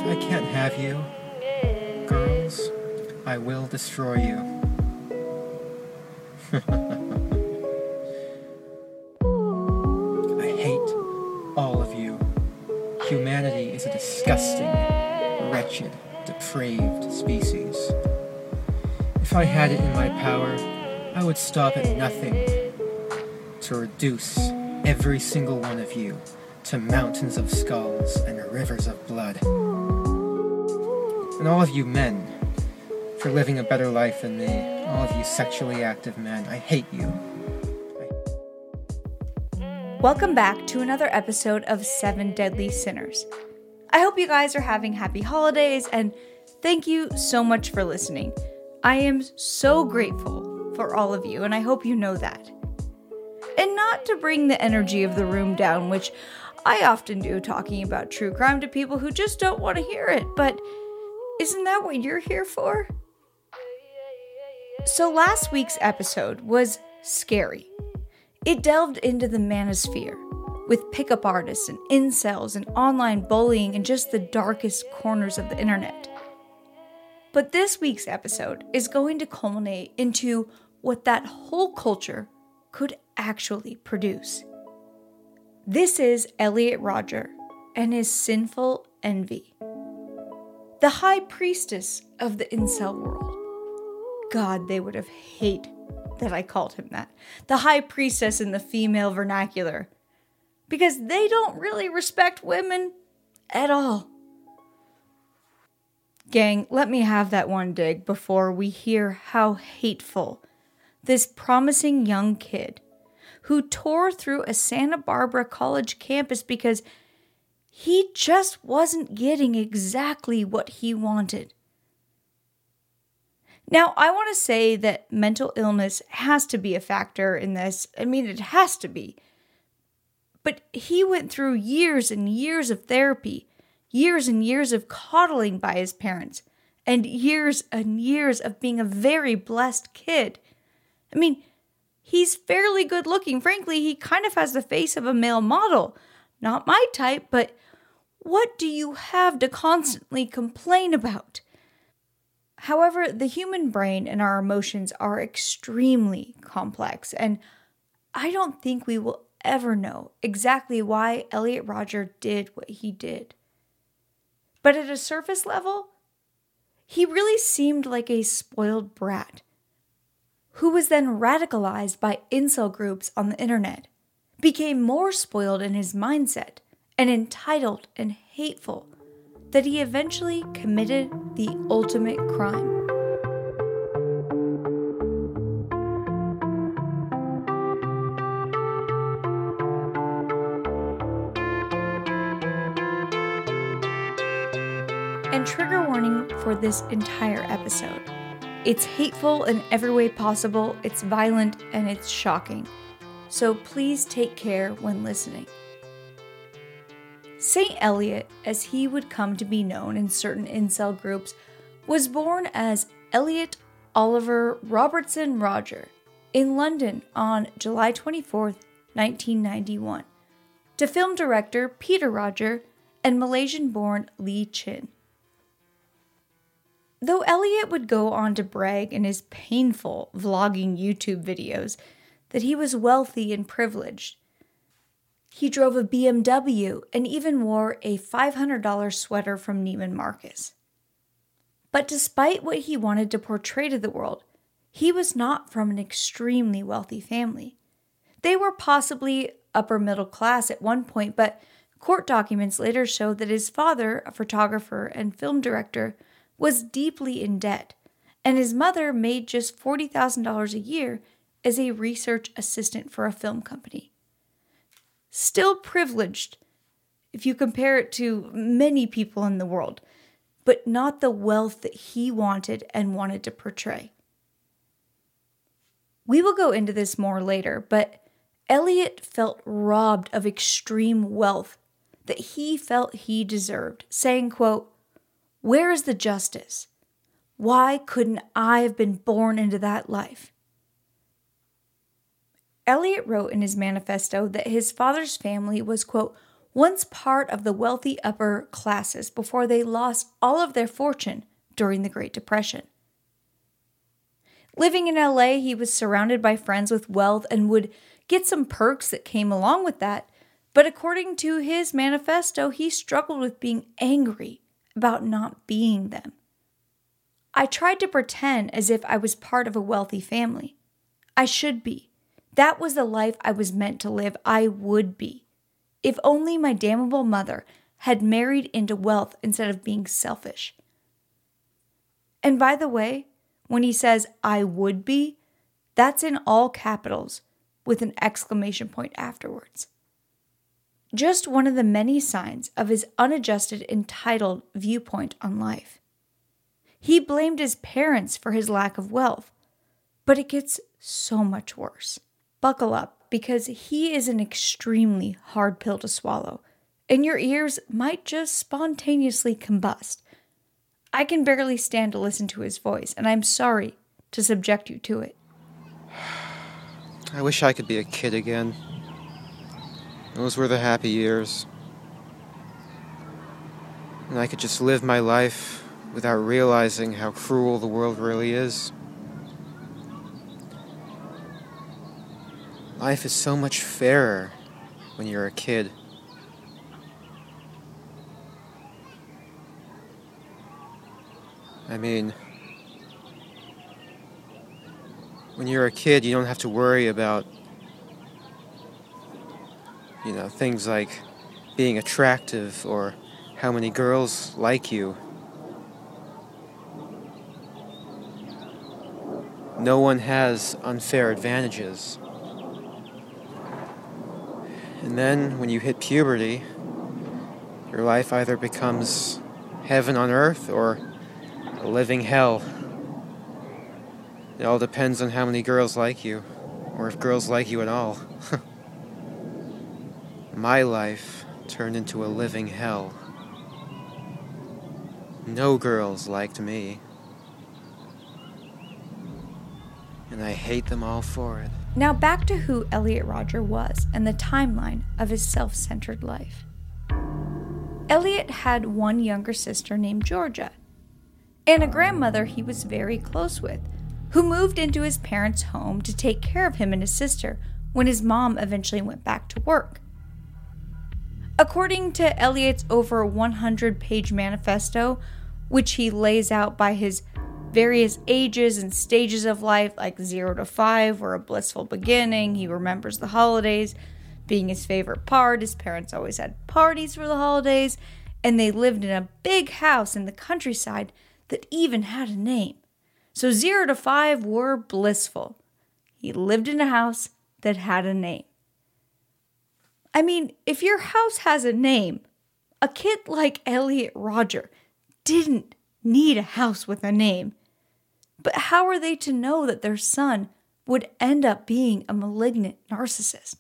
I can't have you. Girls, I will destroy you. I hate all of you. Humanity is a disgusting, wretched, depraved species. If I had it in my power, I would stop at nothing to reduce every single one of you to mountains of skulls and rivers of blood. And all of you men, for living a better life than me, all of you sexually active men, I hate you. Welcome back to another episode of 7 Deadly Sinners. I hope you guys are having happy holidays, and thank you so much for listening. I am so grateful for all of you, and I hope you know that. And not to bring the energy of the room down, which I often do talking about true crime to people who just don't want to hear it, but isn't that what you're here for? So last week's episode was scary. It delved into the manosphere, with pickup artists and incels and online bullying and just the darkest corners of the internet. But this week's episode is going to culminate into what that whole culture could actually produce. This is Elliot Rodger and his sinful envy. The high priestess of the incel world. God, they would have hated that I called him that. The high priestess in the female vernacular. Because they don't really respect women at all. Gang, let me have that one dig before we hear how hateful this promising young kid who tore through a Santa Barbara college campus because he just wasn't getting exactly what he wanted. Now, I want to say that mental illness has to be a factor in this. I mean, it has to be. But he went through years and years of therapy, years and years of coddling by his parents, and years of being a very blessed kid. I mean, he's fairly good looking. Frankly, he kind of has the face of a male model. Not my type, but what do you have to constantly complain about? However, the human brain and our emotions are extremely complex, and I don't think we will ever know exactly why Elliot Rodger did what he did. But at a surface level, he really seemed like a spoiled brat who was then radicalized by incel groups on the internet, became more spoiled in his mindset and entitled and hateful that he eventually committed the ultimate crime. And trigger warning for this entire episode. It's hateful in every way possible, it's violent, and it's shocking. So please take care when listening. St. Elliot, as he would come to be known in certain incel groups, was born as Elliot Oliver Robertson Rodger in London on July 24th, 1991, to film director Peter Rodger and Malaysian-born Lee Chin. Though Elliot would go on to brag in his painful vlogging YouTube videos that he was wealthy and privileged, he drove a BMW and even wore a $500 sweater from Neiman Marcus. But despite what he wanted to portray to the world, he was not from an extremely wealthy family. They were possibly upper middle class at one point, but court documents later showed that his father, a photographer and film director, was deeply in debt, and his mother made just $40,000 a year as a research assistant for a film company. Still privileged, if you compare it to many people in the world, but not the wealth that he wanted and wanted to portray. We will go into this more later, but Elliot felt robbed of extreme wealth that he felt he deserved, saying, quote, "Where is the justice? Why couldn't I have been born into that life?" Elliot wrote in his manifesto that his father's family was, quote, once part of the wealthy upper classes before they lost all of their fortune during the Great Depression. Living in LA, he was surrounded by friends with wealth and would get some perks that came along with that, but according to his manifesto, he struggled with being angry about not being them. I tried to pretend as if I was part of a wealthy family. I should be. That was the life I was meant to live. I would be. If only my damnable mother had married into wealth instead of being selfish. And by the way, when he says, I would be, that's in all capitals with an exclamation point afterwards. Just one of the many signs of his unadjusted, entitled viewpoint on life. He blamed his parents for his lack of wealth, but it gets so much worse. Buckle up, because he is an extremely hard pill to swallow, and your ears might just spontaneously combust. I can barely stand to listen to his voice, and I'm sorry to subject you to it. I wish I could be a kid again. Those were the happy years. And I could just live my life without realizing how cruel the world really is. Life is so much fairer when you're a kid. I mean, when you're a kid, you don't have to worry about, things like being attractive or how many girls like you. No one has unfair advantages. And then, when you hit puberty, your life either becomes heaven on earth or a living hell. It all depends on how many girls like you, or if girls like you at all. My life turned into a living hell. No girls liked me. And I hate them all for it. Now back to who Elliot Rodger was and the timeline of his self-centered life. Elliot had one younger sister named Georgia, and a grandmother he was very close with, who moved into his parents' home to take care of him and his sister when his mom eventually went back to work. According to Elliot's over 100-page manifesto, which he lays out by his various ages and stages of life, like 0 to 5 were a blissful beginning, he remembers the holidays being his favorite part, his parents always had parties for the holidays, and they lived in a big house in the countryside that even had a name. So 0 to 5 were blissful. He lived in a house that had a name. I mean, if your house has a name, a kid like Elliot Rodger didn't need a house with a name. But how are they to know that their son would end up being a malignant narcissist?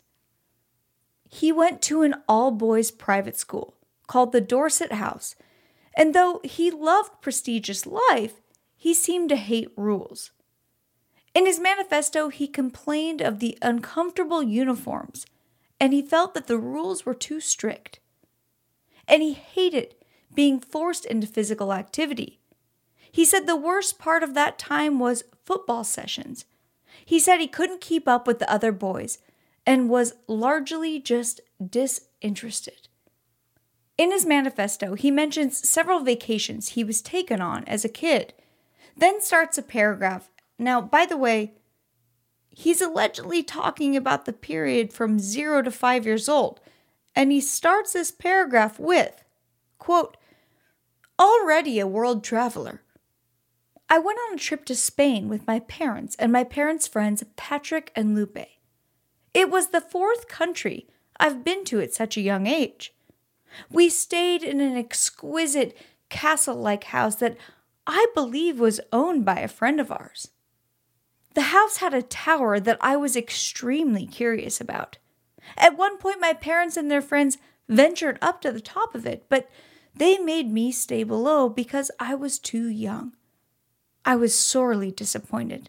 He went to an all-boys private school called the Dorset House, and though he loved prestigious life, he seemed to hate rules. In his manifesto, he complained of the uncomfortable uniforms, and he felt that the rules were too strict. And he hated being forced into physical activity. He said the worst part of that time was football sessions. He said he couldn't keep up with the other boys and was largely just disinterested. In his manifesto, he mentions several vacations he was taken on as a kid, then starts a paragraph. Now, by the way, he's allegedly talking about the period from 0 to 5 years old, and he starts this paragraph with, quote, already a world traveler. I went on a trip to Spain with my parents and my parents' friends Patrick and Lupe. It was the 4th country I've been to at such a young age. We stayed in an exquisite castle-like house that I believe was owned by a friend of ours. The house had a tower that I was extremely curious about. At one point, my parents and their friends ventured up to the top of it, but they made me stay below because I was too young. I was sorely disappointed.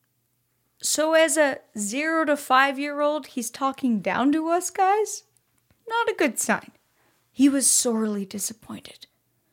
So as a 0 to 5-year-old, he's talking down to us guys? Not a good sign. He was sorely disappointed.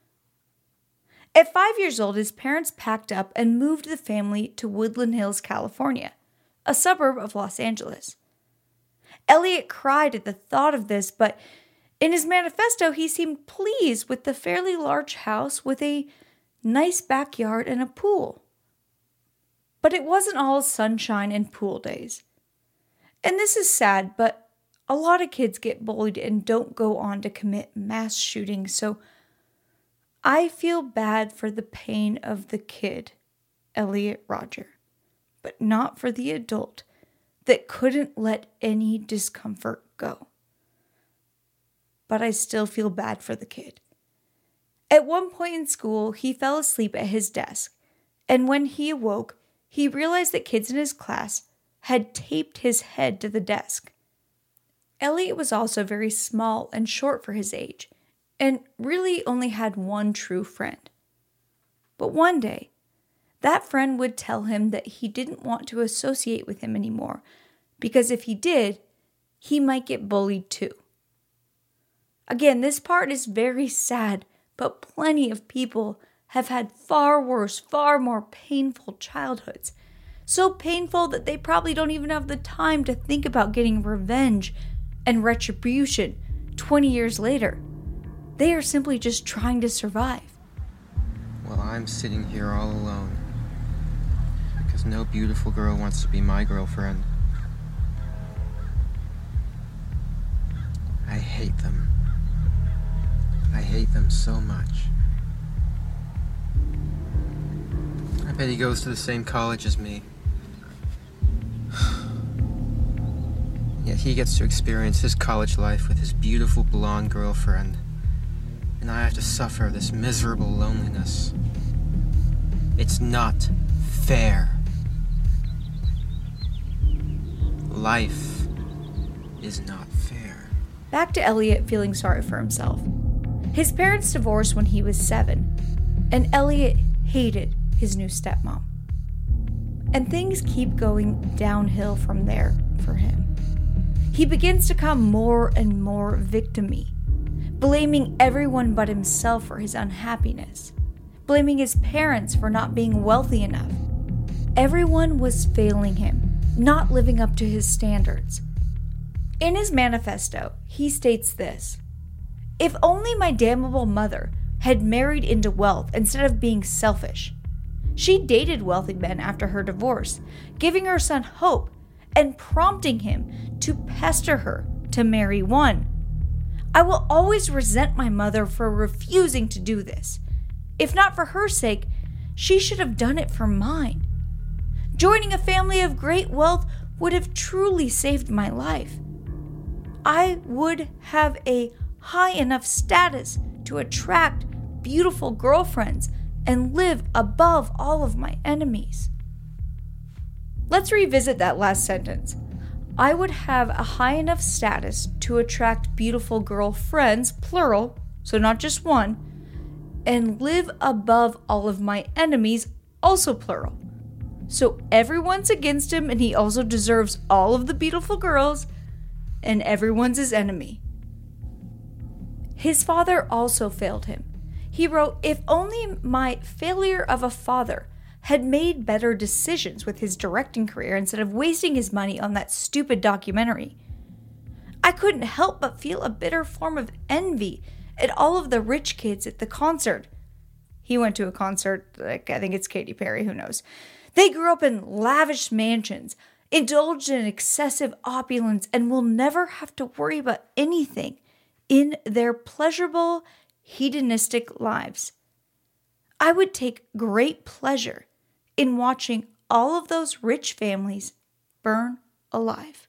At 5 years old, his parents packed up and moved the family to Woodland Hills, California, a suburb of Los Angeles. Elliot cried at the thought of this, but in his manifesto, he seemed pleased with the fairly large house with a nice backyard and a pool. But it wasn't all sunshine and pool days. And this is sad, but a lot of kids get bullied and don't go on to commit mass shootings, so I feel bad for the pain of the kid, Elliot Rodger, but not for the adult that couldn't let any discomfort go. But I still feel bad for the kid. At one point in school, he fell asleep at his desk, and when he awoke, he realized that kids in his class had taped his head to the desk. Elliot was also very small and short for his age, and really only had one true friend. But one day, that friend would tell him that he didn't want to associate with him anymore, because if he did, he might get bullied too. Again, this part is very sad, but plenty of people have had far worse, far more painful childhoods. So painful that they probably don't even have the time to think about getting revenge and retribution 20 years later. They are simply just trying to survive. Well, I'm sitting here all alone because no beautiful girl wants to be my girlfriend. I hate them. I hate them so much. I bet he goes to the same college as me. Yet he gets to experience his college life with his beautiful blonde girlfriend. And I have to suffer this miserable loneliness. It's not fair. Life is not fair. Back to Elliot feeling sorry for himself. His parents divorced when he was 7, and Elliot hated his new stepmom. And things keep going downhill from there for him. He begins to become more and more victim-y, blaming everyone but himself for his unhappiness, blaming his parents for not being wealthy enough. Everyone was failing him, not living up to his standards. In his manifesto, he states this: "If only my damnable mother had married into wealth instead of being selfish. She dated wealthy men after her divorce, giving her son hope and prompting him to pester her to marry one. I will always resent my mother for refusing to do this. If not for her sake, she should have done it for mine. Joining a family of great wealth would have truly saved my life. I would have a high enough status to attract beautiful girlfriends and live above all of my enemies." Let's revisit that last sentence. I would have a high enough status to attract beautiful girlfriends, plural, so not just one, and live above all of my enemies, also plural. So everyone's against him and he also deserves all of the beautiful girls, and everyone's his enemy. His father also failed him. He wrote, "If only my failure of a father had made better decisions with his directing career instead of wasting his money on that stupid documentary. I couldn't help but feel a bitter form of envy at all of the rich kids at the concert." He went to a concert, like I think it's Katy Perry, who knows. "They grew up in lavish mansions, indulged in excessive opulence, and will never have to worry about anything in their pleasurable, hedonistic lives. I would take great pleasure in watching all of those rich families burn alive."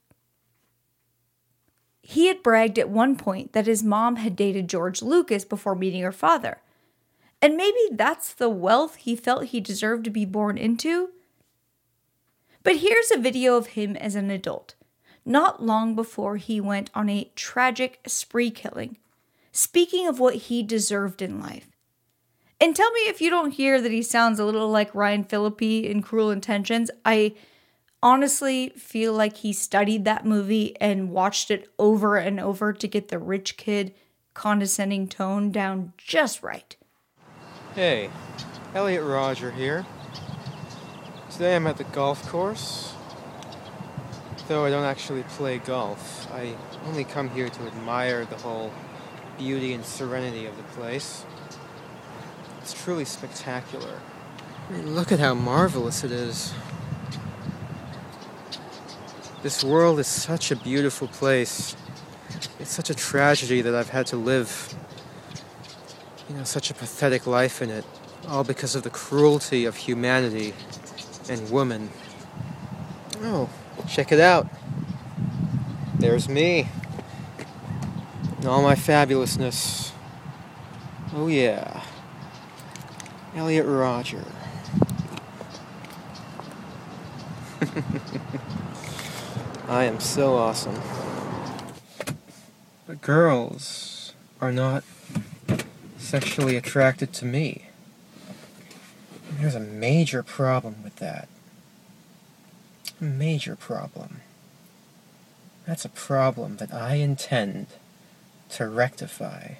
He had bragged at one point that his mom had dated George Lucas before meeting her father. And maybe that's the wealth he felt he deserved to be born into. But here's a video of him as an adult, not long before he went on a tragic spree killing, speaking of what he deserved in life. And tell me if you don't hear that he sounds a little like Ryan Phillippe in Cruel Intentions. I honestly feel like he studied that movie and watched it over and over to get the rich kid condescending tone down just right. Hey, Elliot Rodger here. Today I'm at the golf course. Though I don't actually play golf, I only come here to admire the whole beauty and serenity of the place. It's truly spectacular. I mean, look at how marvelous it is. This world is such a beautiful place. It's such a tragedy that I've had to live, such a pathetic life in it, all because of the cruelty of humanity and woman. Oh, check it out. There's me. In all my fabulousness. Oh yeah. Elliot Rodger. I am so awesome. But girls are not sexually attracted to me. There's a major problem with that. A major problem. That's a problem that I intend to rectify.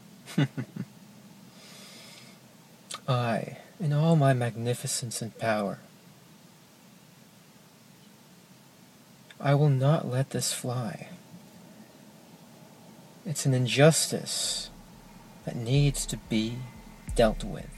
I, in all my magnificence and power, I will not let this fly. It's an injustice that needs to be dealt with.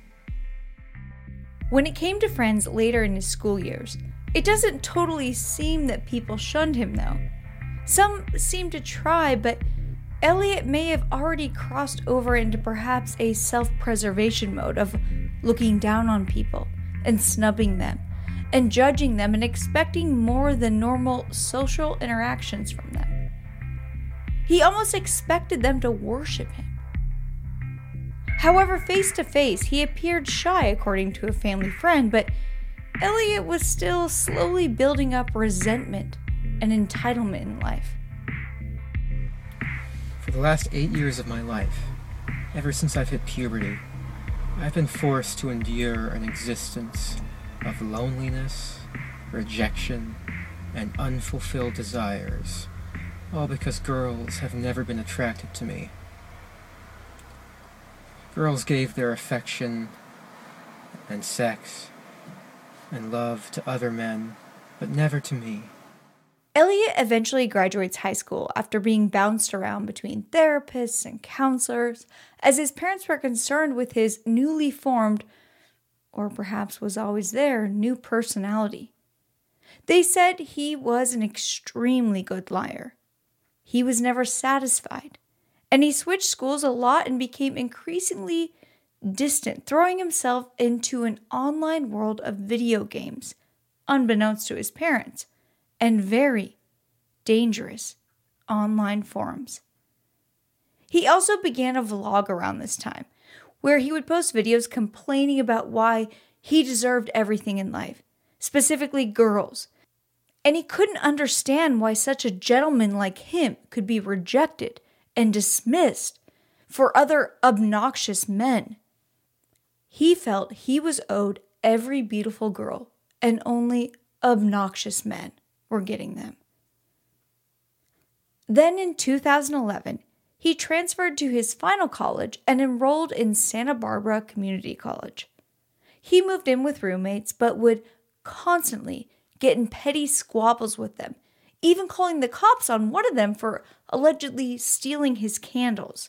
When it came to friends later in his school years, it doesn't totally seem that people shunned him, though. Some seem to try, but Elliot may have already crossed over into perhaps a self-preservation mode of looking down on people and snubbing them and judging them and expecting more than normal social interactions from them. He almost expected them to worship him. However, face to face, he appeared shy according to a family friend, but Elliot was still slowly building up resentment and entitlement in life. For the last 8 years of my life, ever since I've hit puberty, I've been forced to endure an existence of loneliness, rejection, and unfulfilled desires, all because girls have never been attracted to me. Girls gave their affection and sex and love to other men, but never to me. Elliot eventually graduates high school after being bounced around between therapists and counselors, as his parents were concerned with his newly formed, or perhaps was always there, new personality. They said he was an extremely good liar. He was never satisfied, and he switched schools a lot and became increasingly distant, throwing himself into an online world of video games, unbeknownst to his parents, and very dangerous online forums. He also began a vlog around this time, where he would post videos complaining about why he deserved everything in life, specifically girls, and he couldn't understand why such a gentleman like him could be rejected and dismissed for other obnoxious men. He felt he was owed every beautiful girl, and only obnoxious men were getting them. Then in 2011, he transferred to his final college and enrolled in Santa Barbara Community College. He moved in with roommates, but would constantly get in petty squabbles with them, even calling the cops on one of them for allegedly stealing his candles.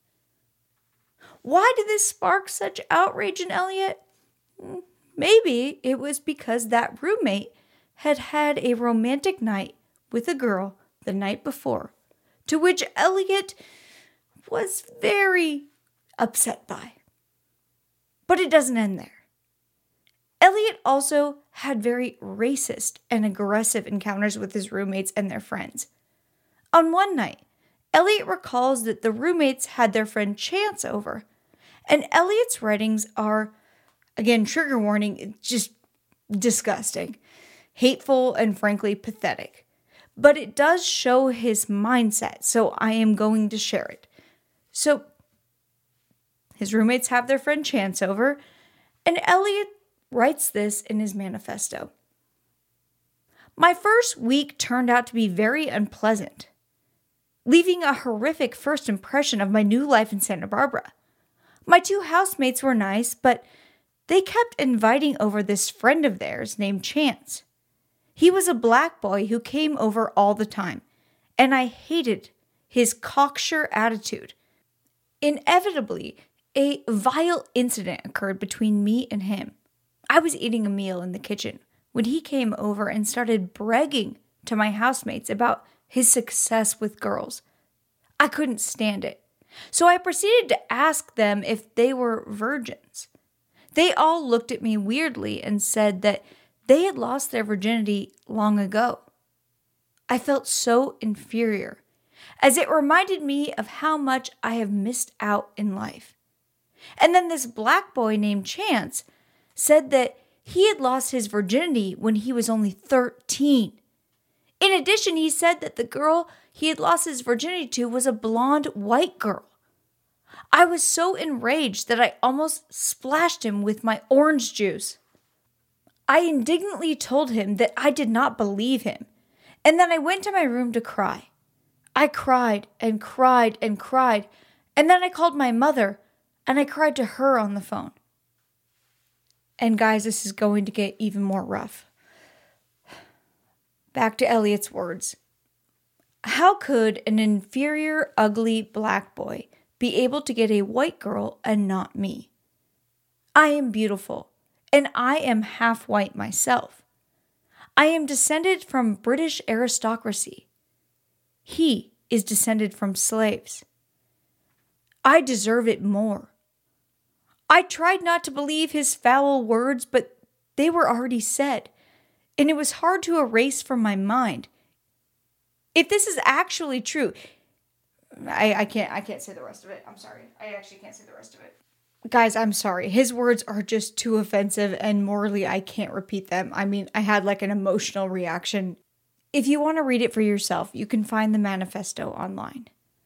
Why did this spark such outrage in Elliot? Maybe it was because that roommate had had a romantic night with a girl the night before, to which Elliot was very upset by. But it doesn't end there. Elliot also had very racist and aggressive encounters with his roommates and their friends. On one night, Elliot recalls that the roommates had their friend Chance over, and Elliot's writings are, again, trigger warning, just disgusting, hateful, and frankly pathetic. But it does show his mindset, so I am going to share it. So, his roommates have their friend Chance over, and Elliot writes this in his manifesto. My first week turned out to be very unpleasant. leaving a horrific first impression of my new life in Santa Barbara. My 2 housemates were nice, but they kept inviting over this friend of theirs named Chance. He was a black boy who came over all the time, and I hated his cocksure attitude. Inevitably, a vile incident occurred between me and him. I was eating a meal in the kitchen when he came over and started bragging to my housemates about his success with girls. I couldn't stand it, so I proceeded to ask them if they were virgins. They all looked at me weirdly and said that they had lost their virginity long ago. I felt so inferior, as it reminded me of how much I have missed out in life. And then this black boy named Chance said that he had lost his virginity when he was only 13. In addition, he said that the girl he had lost his virginity to was a blonde white girl. I was so enraged that I almost splashed him with my orange juice. I indignantly told him that I did not believe him, and then I went to my room to cry. I cried and cried and cried, and then I called my mother, and I cried to her on the phone. And guys, this is going to get even more rough. Back to Elliot's words. How could an inferior, ugly black boy be able to get a white girl and not me? I am beautiful, and I am half white myself. I am descended from British aristocracy. He is descended from slaves. I deserve it more. I tried not to believe his foul words, but they were already said, and it was hard to erase from my mind. If this is actually true, I can't say the rest of it. I'm sorry. I actually can't say the rest of it. Guys, I'm sorry. His words are just too offensive, and morally, I can't repeat them. I mean, I had like an emotional reaction. If you want to read it for yourself, you can find the manifesto online.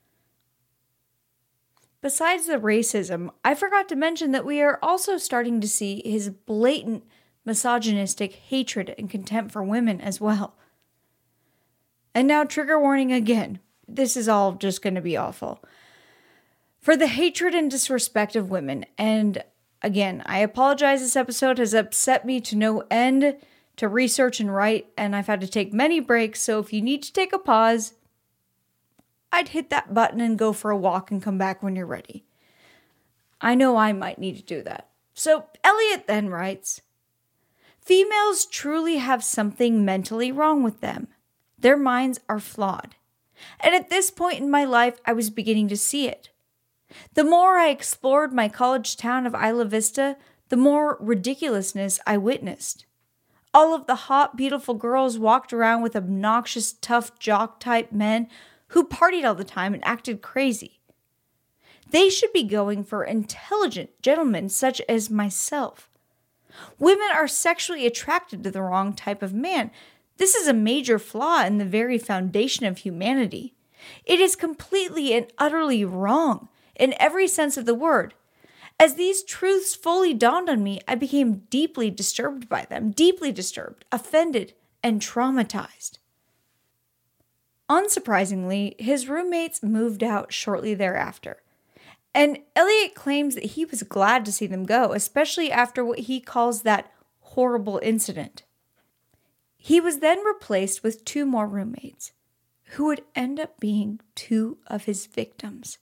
Besides the racism, I forgot to mention that we are also starting to see his blatant misogynistic hatred and contempt for women as well. And now, trigger warning again. This is all just going to be awful. For the hatred and disrespect of women, and again, I apologize, this episode has upset me to no end to research and write, and I've had to take many breaks, so if you need to take a pause, I'd hit that button and go for a walk and come back when you're ready. I know I might need to do that. So Elliot then writes, females truly have something mentally wrong with them. Their minds are flawed. And at this point in my life, I was beginning to see it. The more I explored my college town of Isla Vista, the more ridiculousness I witnessed. All of the hot, beautiful girls walked around with obnoxious, tough, jock-type men who partied all the time and acted crazy. They should be going for intelligent gentlemen such as myself. Women are sexually attracted to the wrong type of man. This is a major flaw in the very foundation of humanity. It is completely and utterly wrong in every sense of the word. As these truths fully dawned on me, I became deeply disturbed by them, deeply disturbed, offended, and traumatized. Unsurprisingly, his roommates moved out shortly thereafter, and Elliot claims that he was glad to see them go, especially after what he calls that horrible incident. He was then replaced with 2 more roommates, who would end up being 2 of his victims.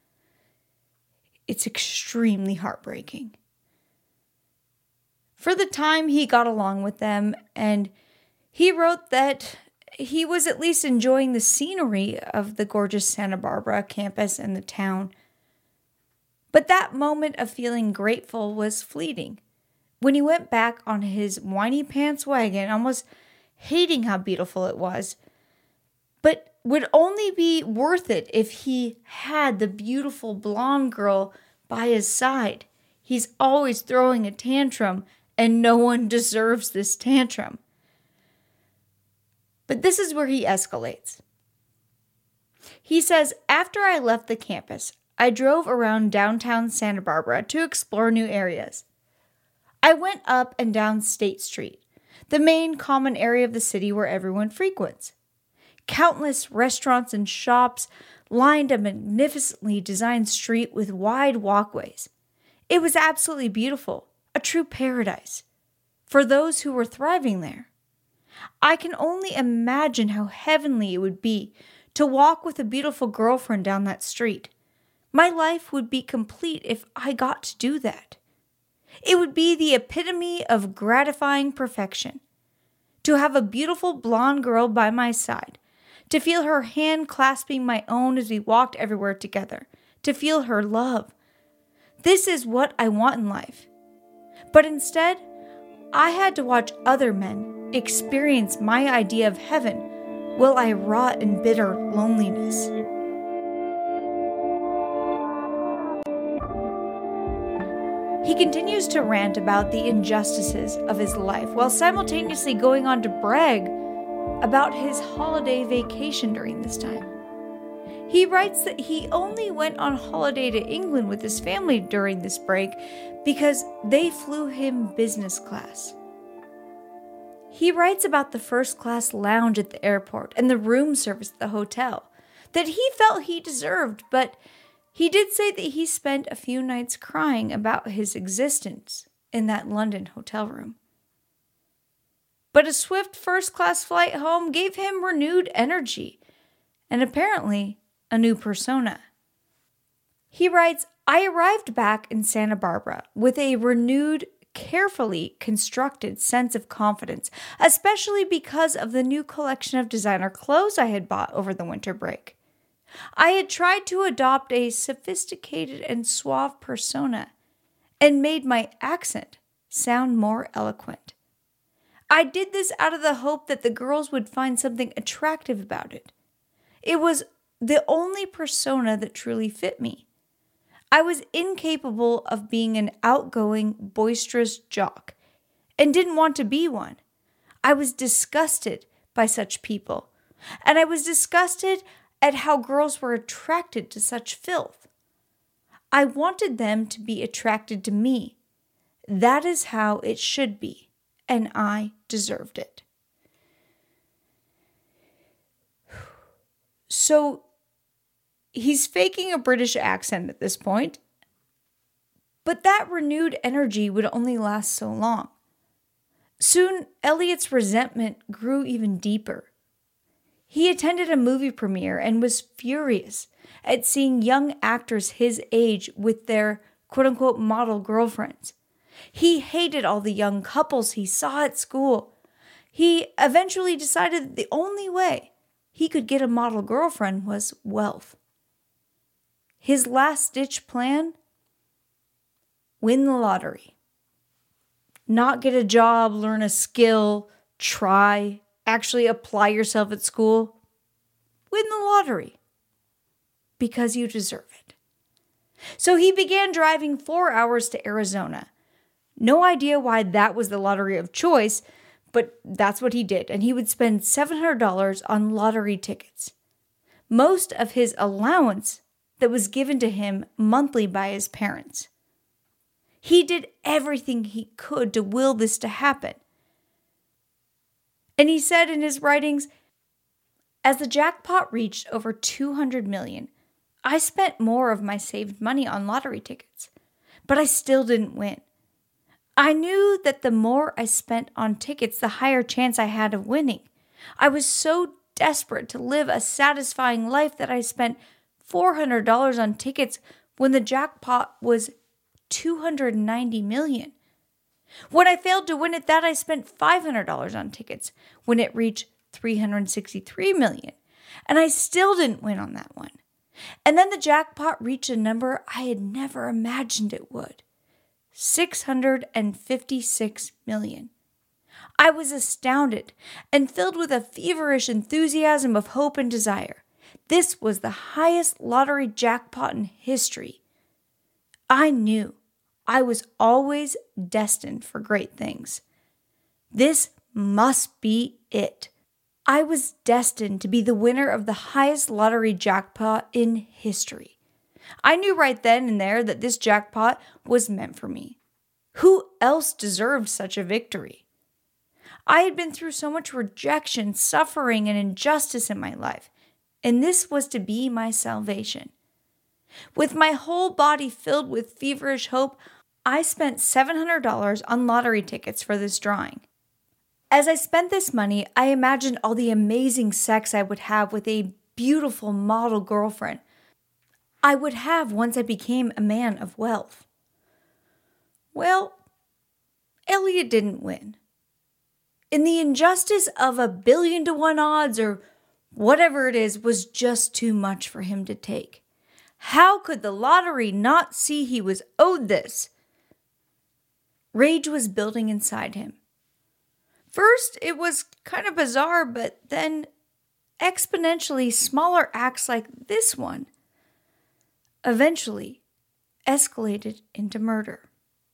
It's extremely heartbreaking. For the time, he got along with them, and he wrote that he was at least enjoying the scenery of the gorgeous Santa Barbara campus and the town. But that moment of feeling grateful was fleeting. When he went back on his whiny pants wagon, almost hating how beautiful it was, but would only be worth it if he had the beautiful blonde girl by his side. He's always throwing a tantrum, and no one deserves this tantrum. But this is where he escalates. He says, after I left the campus, I drove around downtown Santa Barbara to explore new areas. I went up and down State Street, the main common area of the city where everyone frequents. Countless restaurants and shops lined a magnificently designed street with wide walkways. It was absolutely beautiful, a true paradise for those who were thriving there. I can only imagine how heavenly it would be to walk with a beautiful girlfriend down that street. My life would be complete if I got to do that. It would be the epitome of gratifying perfection. To have a beautiful blonde girl by my side, to feel her hand clasping my own as we walked everywhere together, to feel her love. This is what I want in life. But instead, I had to watch other men experience my idea of heaven while I rot in bitter loneliness. He continues to rant about the injustices of his life while simultaneously going on to brag about his holiday vacation during this time. He writes that he only went on holiday to England with his family during this break because they flew him business class. He writes about the first class lounge at the airport and the room service at the hotel that he felt he deserved, but he did say that he spent a few nights crying about his existence in that London hotel room. But a swift first-class flight home gave him renewed energy and apparently a new persona. He writes, I arrived back in Santa Barbara with a renewed, carefully constructed sense of confidence, especially because of the new collection of designer clothes I had bought over the winter break. I had tried to adopt a sophisticated and suave persona and made my accent sound more eloquent. I did this out of the hope that the girls would find something attractive about it. It was the only persona that truly fit me. I was incapable of being an outgoing, boisterous jock and didn't want to be one. I was disgusted by such people, and I was disgusted at how girls were attracted to such filth. I wanted them to be attracted to me. That is how it should be, and I deserved it. So, he's faking a British accent at this point, but that renewed energy would only last so long. Soon, Elliot's resentment grew even deeper. He attended a movie premiere and was furious at seeing young actors his age with their quote-unquote model girlfriends. He hated all the young couples he saw at school. He eventually decided that the only way he could get a model girlfriend was wealth. His last-ditch plan? Win the lottery. Not get a job, learn a skill, try, actually apply yourself at school. Win the lottery. Because you deserve it. So he began driving 4 hours to Arizona. No idea why that was the lottery of choice, but that's what he did. And he would spend $700 on lottery tickets. Most of his allowance that was given to him monthly by his parents. He did everything he could to will this to happen. And he said in his writings, as the jackpot reached over $200 million, I spent more of my saved money on lottery tickets, but I still didn't win. I knew that the more I spent on tickets, the higher chance I had of winning. I was so desperate to live a satisfying life that I spent $400 on tickets when the jackpot was $290 million. When I failed to win at that, I spent $500 on tickets when it reached $363 million. And I still didn't win on that one. And then the jackpot reached a number I had never imagined it would. $656 million. I was astounded and filled with a feverish enthusiasm of hope and desire. This was the highest lottery jackpot in history. I knew I was always destined for great things. This must be it. I was destined to be the winner of the highest lottery jackpot in history. I knew right then and there that this jackpot was meant for me. Who else deserved such a victory? I had been through so much rejection, suffering, and injustice in my life, and this was to be my salvation. With my whole body filled with feverish hope, I spent $700 on lottery tickets for this drawing. As I spent this money, I imagined all the amazing sex I would have with a beautiful model girlfriend I would have once I became a man of wealth. Well, Elliot didn't win. And the injustice of 1,000,000,000 to 1 odds or whatever it is was just too much for him to take. How could the lottery not see he was owed this? Rage was building inside him. First, it was kind of bizarre, but then exponentially smaller acts like this one eventually escalated into murder.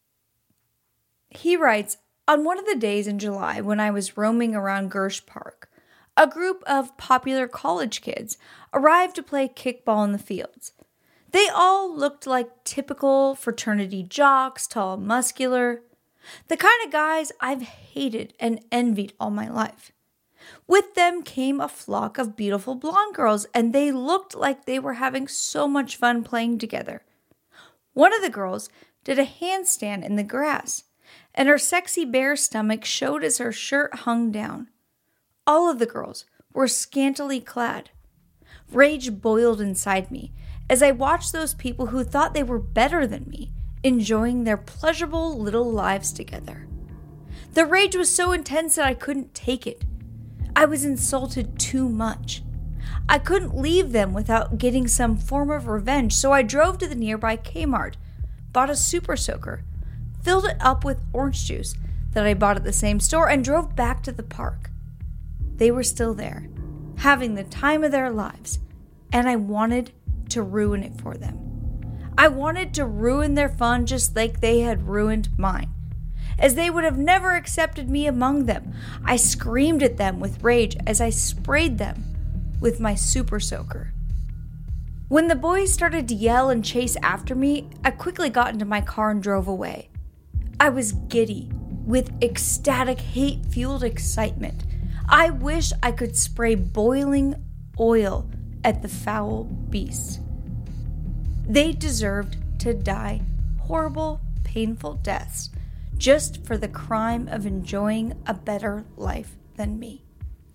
He writes, on one of the days in July when I was roaming around Gersh Park, a group of popular college kids arrived to play kickball in the fields. They all looked like typical fraternity jocks, tall and muscular, the kind of guys I've hated and envied all my life. With them came a flock of beautiful blonde girls, and they looked like they were having so much fun playing together. One of the girls did a handstand in the grass, and her sexy bare stomach showed as her shirt hung down. All of the girls were scantily clad. Rage boiled inside me as I watched those people who thought they were better than me, enjoying their pleasurable little lives together. The rage was so intense that I couldn't take it. I was insulted too much. I couldn't leave them without getting some form of revenge, so I drove to the nearby Kmart, bought a Super Soaker, filled it up with orange juice that I bought at the same store, and drove back to the park. They were still there, having the time of their lives, and I wanted to ruin it for them. I wanted to ruin their fun just like they had ruined mine. As they would have never accepted me among them, I screamed at them with rage as I sprayed them with my Super Soaker. When the boys started to yell and chase after me, I quickly got into my car and drove away. I was giddy with ecstatic, hate-fueled excitement. I wish I could spray boiling oil at the foul beasts. They deserved to die horrible, painful deaths just for the crime of enjoying a better life than me.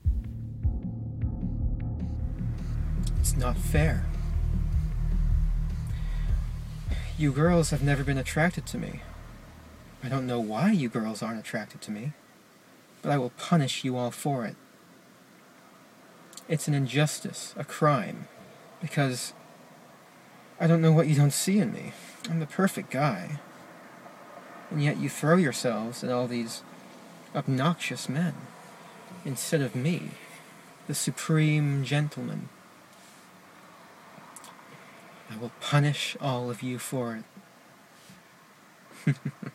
It's not fair. You girls have never been attracted to me. I don't know why you girls aren't attracted to me, but I will punish you all for it. It's an injustice, a crime, because I don't know what you don't see in me. I'm the perfect guy. And yet you throw yourselves at all these obnoxious men, instead of me, the supreme gentleman. I will punish all of you for it.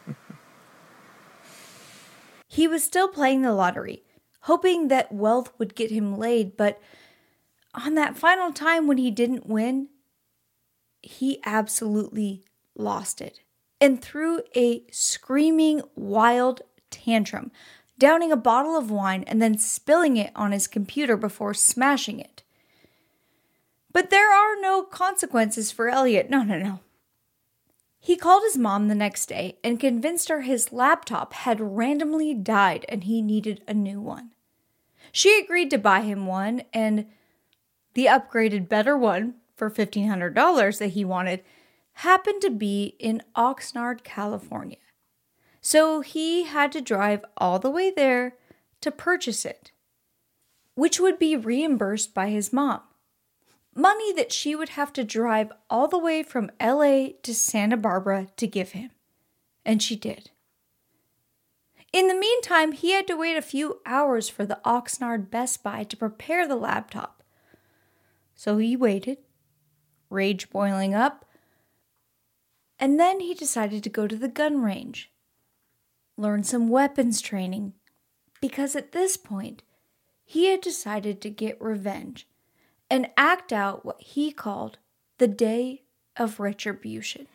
He was still playing the lottery, hoping that wealth would get him laid, but on that final time when he didn't win, he absolutely lost it and threw a screaming, wild tantrum, downing a bottle of wine and then spilling it on his computer before smashing it. But there are no consequences for Elliot. No. He called his mom the next day and convinced her his laptop had randomly died and he needed a new one. She agreed to buy him one, and the upgraded better one for $1,500 that he wanted happened to be in Oxnard, California. So he had to drive all the way there to purchase it, which would be reimbursed by his mom. Money that she would have to drive all the way from LA to Santa Barbara to give him. And she did. In the meantime, he had to wait a few hours for the Oxnard Best Buy to prepare the laptop. So he waited, rage boiling up, and then he decided to go to the gun range, learn some weapons training, because at this point, he had decided to get revenge and act out what he called the Day of Retribution.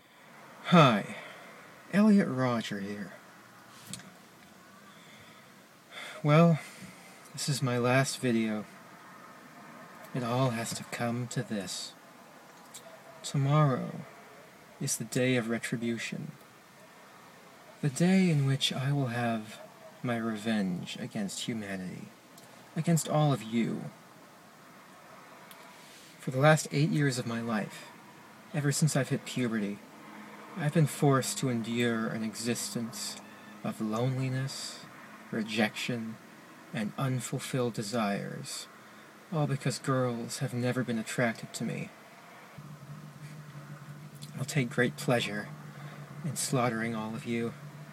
Hi, Elliot Rodger here. Well, this is my last video. It all has to come to this. Tomorrow is the day of retribution. The day in which I will have my revenge against humanity, against all of you. For the last 8 years of my life, ever since I've hit puberty, I've been forced to endure an existence of loneliness, rejection, and unfulfilled desires, all because girls have never been attracted to me. I'll take great pleasure in slaughtering all of you.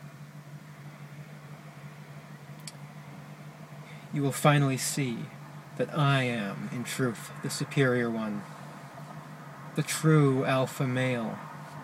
You will finally see that I am, in truth, the superior one, the true alpha male.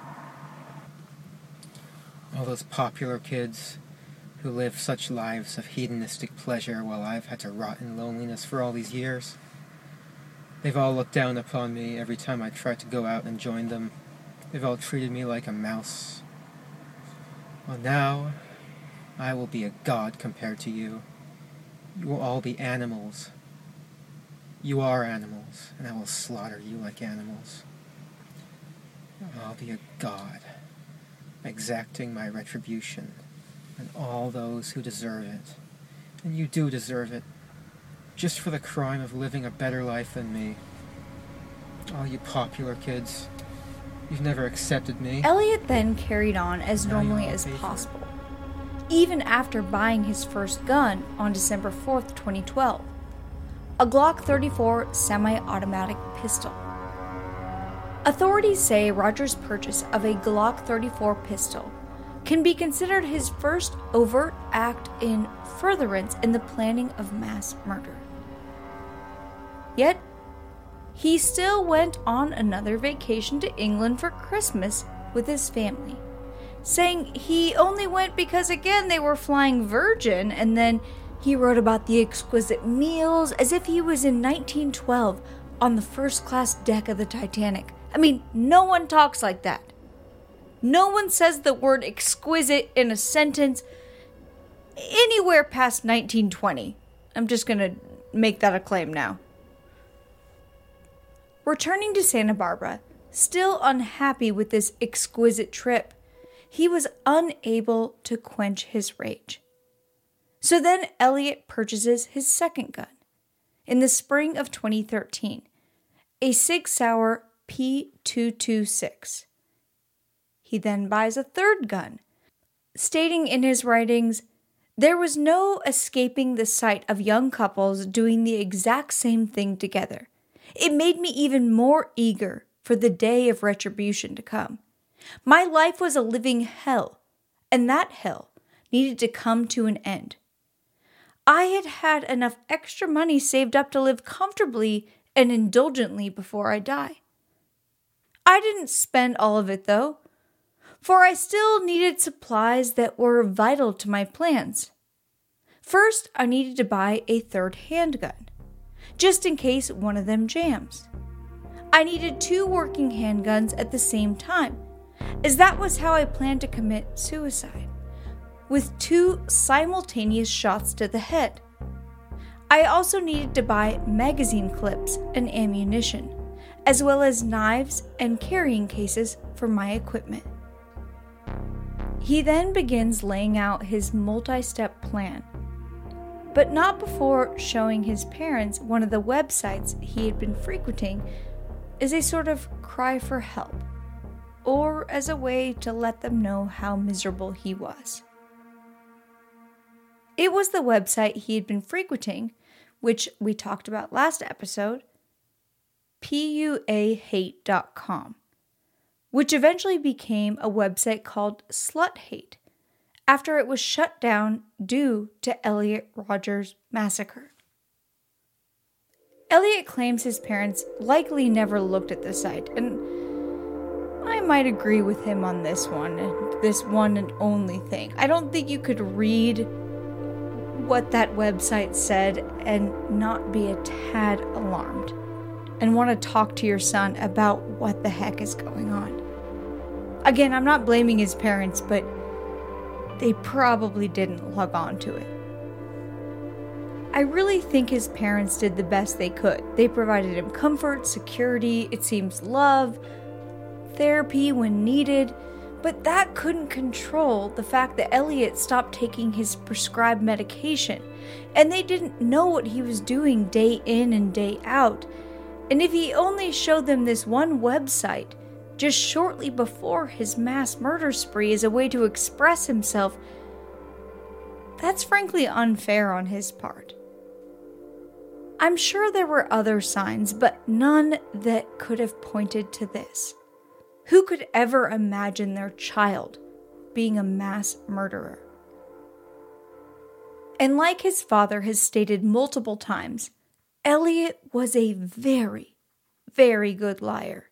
All those popular kids who live such lives of hedonistic pleasure while I've had to rot in loneliness for all these years. They've all looked down upon me every time I tried to go out and join them. They've all treated me like a mouse. Well, now, I will be a god compared to you. You will all be animals. You are animals, and I will slaughter you like animals. I'll be a god, exacting my retribution on all those who deserve it. And you do deserve it, just for the crime of living a better life than me. All you popular kids, you've never accepted me. Elliot then carried on as Now normally you'll as pay for it. possible, even after buying his first gun on December 4th, 2012, a Glock 34 semi-automatic pistol. Authorities say Rogers' purchase of a Glock 34 pistol can be considered his first overt act in furtherance in the planning of mass murder. Yet, he still went on another vacation to England for Christmas with his family, saying he only went because, again, they were flying Virgin, and then he wrote about the exquisite meals as if he was in 1912 on the first-class deck of the Titanic. I mean, no one talks like that. No one says the word exquisite in a sentence anywhere past 1920. I'm just gonna make that a claim now. Returning to Santa Barbara, still unhappy with this exquisite trip, he was unable to quench his rage. So then Elliot purchases his second gun in the spring of 2013, a Sig Sauer P226. He then buys a third gun, stating in his writings, "There was no escaping the sight of young couples doing the exact same thing together. It made me even more eager for the day of retribution to come. My life was a living hell, and that hell needed to come to an end. I had had enough extra money saved up to live comfortably and indulgently before I die. I didn't spend all of it, though, for I still needed supplies that were vital to my plans. First, I needed to buy a third handgun, just in case one of them jams. I needed 2 working handguns at the same time, as that was how I planned to commit suicide, with 2 simultaneous shots to the head. I also needed to buy magazine clips and ammunition, as well as knives and carrying cases for my equipment." He then begins laying out his multi-step plan, but not before showing his parents one of the websites he had been frequenting as a sort of cry for help, or as a way to let them know how miserable he was. It was the website he had been frequenting, which we talked about last episode, puahate.com, which eventually became a website called Slut Hate after it was shut down due to Elliot Rogers' massacre. Elliot claims his parents likely never looked at the site, and I might agree with him on this one and only thing. I don't think you could read what that website said and not be a tad alarmed and want to talk to your son about what the heck is going on. Again, I'm not blaming his parents, but they probably didn't log on to it. I really think his parents did the best they could. They provided him comfort, security, it seems love, therapy when needed, but that couldn't control the fact that Elliot stopped taking his prescribed medication, and they didn't know what he was doing day in and day out. And if he only showed them this one website just shortly before his mass murder spree as a way to express himself, that's frankly unfair on his part. I'm sure there were other signs, but none that could have pointed to this. Who could ever imagine their child being a mass murderer? And like his father has stated multiple times, Elliot was a very, very good liar.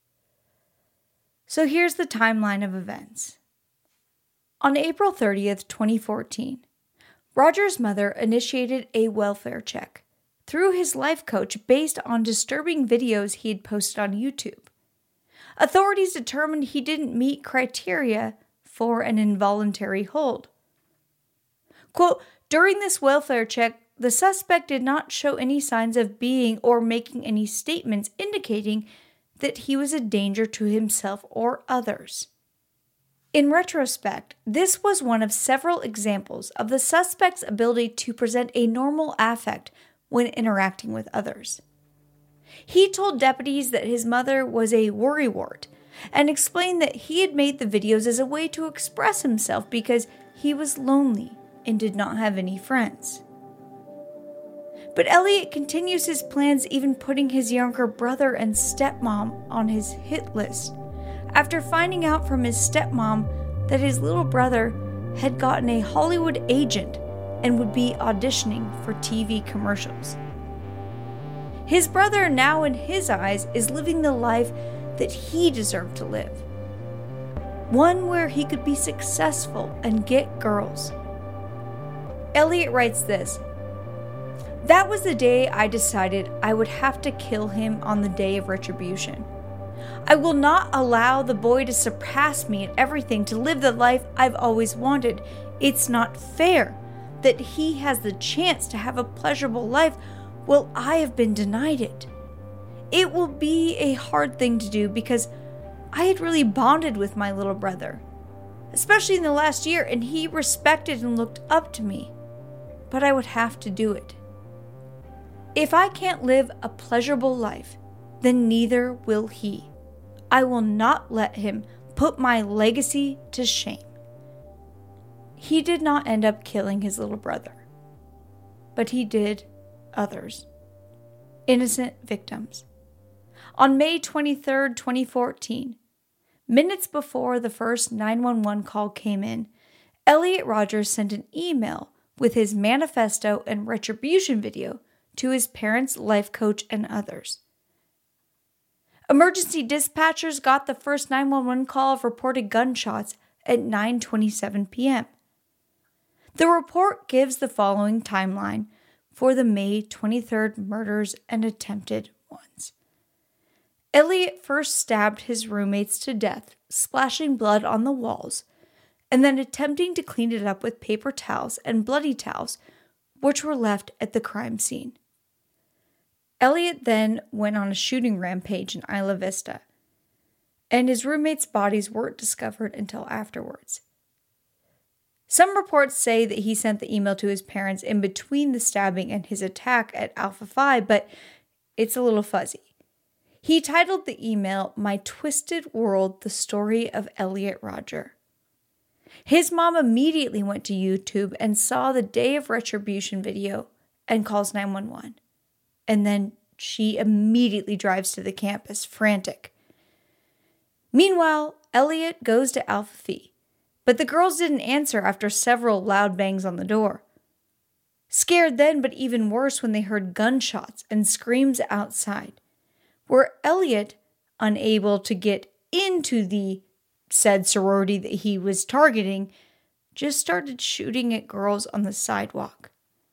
So here's the timeline of events. On April 30th, 2014, Roger's mother initiated a welfare check through his life coach based on disturbing videos he had posted on YouTube. Authorities determined he didn't meet criteria for an involuntary hold. Quote, during this welfare check, the suspect did not show any signs of being or making any statements indicating that he was a danger to himself or others. In retrospect, this was one of several examples of the suspect's ability to present a normal affect when interacting with others. He told deputies that his mother was a worrywart and explained that he had made the videos as a way to express himself because he was lonely and did not have any friends. But Elliot continues his plans, even putting his younger brother and stepmom on his hit list, after finding out from his stepmom that his little brother had gotten a Hollywood agent and would be auditioning for TV commercials. His brother, now in his eyes, is living the life that he deserved to live. One where he could be successful and get girls. Elliot writes this, "That was the day I decided I would have to kill him on the day of retribution. I will not allow the boy to surpass me in everything, to live the life I've always wanted. It's not fair that he has the chance to have a pleasurable life while I have been denied it. It will be a hard thing to do because I had really bonded with my little brother, especially in the last year, and he respected and looked up to me. But I would have to do it. If I can't live a pleasurable life, then neither will he. I will not let him put my legacy to shame." He did not end up killing his little brother, but he did others. Innocent victims. On May 23rd, 2014, minutes before the first 911 call came in, Elliot Rogers sent an email with his manifesto and retribution video to his parents, life coach, and others. Emergency dispatchers got the first 911 call of reported gunshots at 9:27 p.m. The report gives the following timeline for the May 23rd murders and attempted ones. Elliot first stabbed his roommates to death, splashing blood on the walls, and then attempting to clean it up with paper towels and bloody towels, which were left at the crime scene. Elliot then went on a shooting rampage in Isla Vista, and his roommates' bodies weren't discovered until afterwards. Some reports say that he sent the email to his parents in between the stabbing and his attack at Alpha Phi, but it's a little fuzzy. He titled the email, "My Twisted World, the Story of Elliot Rodger." His mom immediately went to YouTube and saw the Day of Retribution video and calls 911. And then she immediately drives to the campus, frantic. Meanwhile, Elliot goes to Alpha Phi, but the girls didn't answer after several loud bangs on the door. Scared then, but even worse when they heard gunshots and screams outside, where Elliot, unable to get into the said sorority that he was targeting, just started shooting at girls on the sidewalk.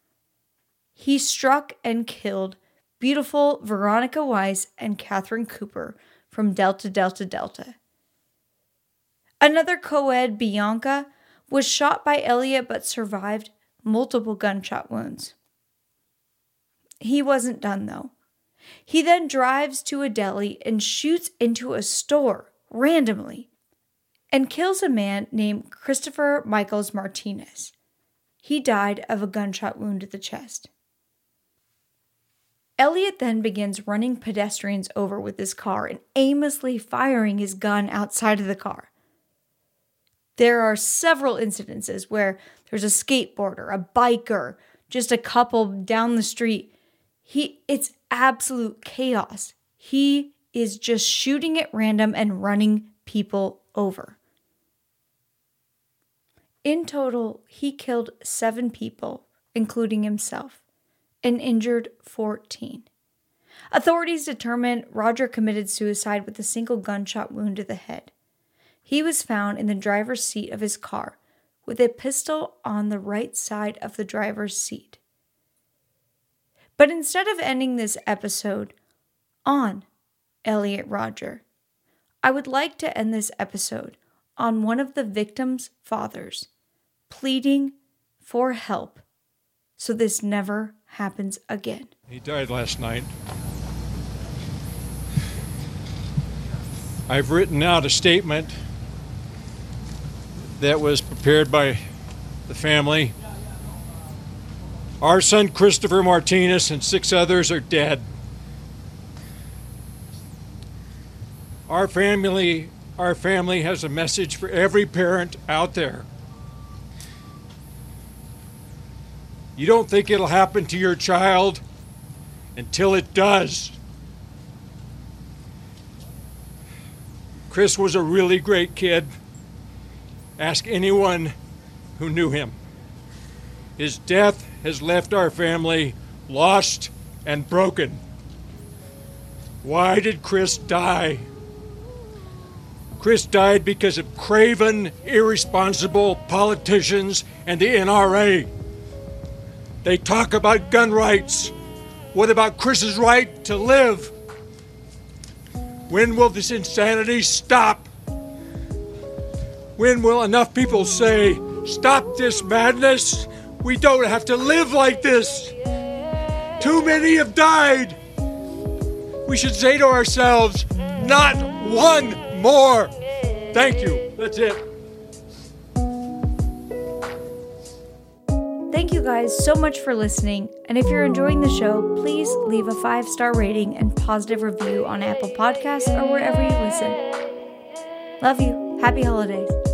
He struck and killed beautiful Veronica Weiss and Catherine Cooper from Delta Delta Delta. Another co-ed, Bianca, was shot by Elliot but survived multiple gunshot wounds. He wasn't done, though. He then drives to a deli and shoots into a store randomly and kills a man named Christopher Michaels Martinez. He died of a gunshot wound to the chest. Elliot then begins running pedestrians over with his car and aimlessly firing his gun outside of the car. There are several incidences where there's a skateboarder, a biker, just a couple down the street. It's absolute chaos. He is just shooting at random and running people over. In total, he killed 7 people, including himself, and injured 14. Authorities determined Roger committed suicide with a single gunshot wound to the head. He was found in the driver's seat of his car with a pistol on the right side of the driver's seat. But instead of ending this episode on Elliot Rodger, I would like to end this episode on one of the victims' fathers pleading for help so this never happens again. He died last night. I've written out a statement that was prepared by the family. Our son Christopher Martinez and 6 others are dead. Our family has a message for every parent out there. You don't think it'll happen to your child until it does. Chris was a really great kid. Ask anyone who knew him. His death has left our family lost and broken. Why did Chris die? Chris died because of craven, irresponsible politicians and the NRA. They talk about gun rights. What about Chris's right to live? When will this insanity stop? When will enough people say, stop this madness? We don't have to live like this. Too many have died. We should say to ourselves, not one more. Thank you. That's it. Thank you guys so much for listening. And if you're enjoying the show, please leave a 5-star rating and positive review on Apple Podcasts or wherever you listen. Love you. Happy holidays.